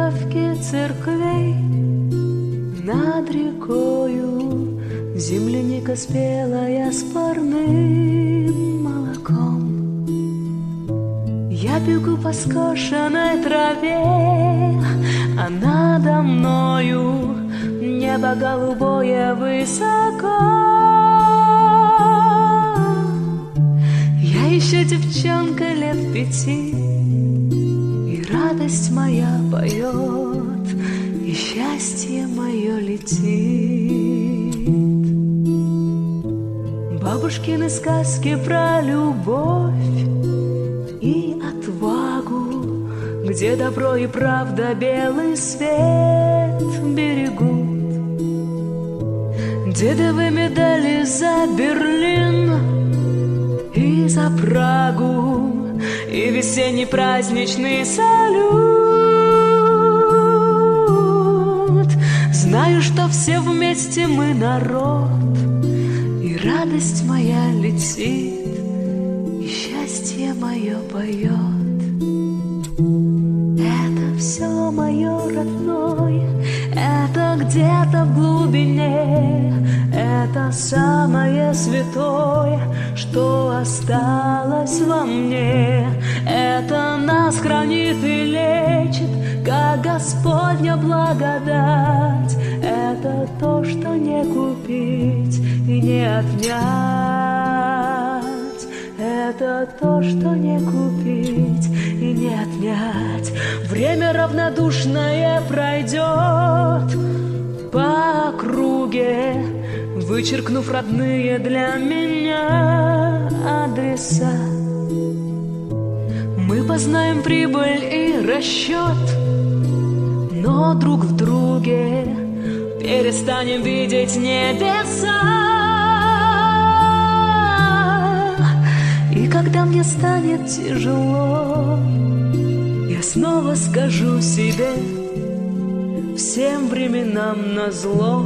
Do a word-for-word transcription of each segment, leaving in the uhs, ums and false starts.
буковки церквей. Над рекою земляника спелая с парным молоком. Я бегу по скошенной траве, а надо мною небо голубое высоко. Я еще девчонка лет пяти, и радость моя поет, и счастье мое летит. Бабушкины сказки про любовь и отвагу, где добро и правда белый свет берегут. Дедовы медали за Берлин и за Прагу, и весенний праздничный салют. Знаю, что все вместе мы народ, и радость моя летит, и счастье мое поет. Это все мое родное, это где-то в глубине, это самое святое, что осталось во мне. Это нас хранит и лечит, как Господня благодать. Это то, что не купить и не отнять. Это то, что не купить и не отнять. Время равнодушное пройдет по округе, вычеркнув родные для меня адреса. Мы познаем прибыль и расчет, но друг в друге перестанем видеть небеса. И когда мне станет тяжело, я снова скажу себе: всем временам назло.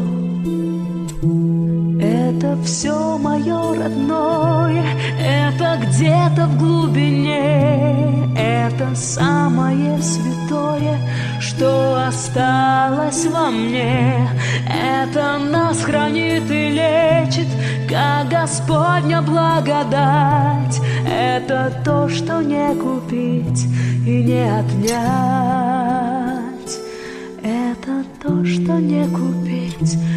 Это все мое родное, это где-то в глубине, это самое святое, что осталось во мне. Это нас хранит и лечит, как Господня благодать. Это то, что не купить и не отнять. Это то, что не купить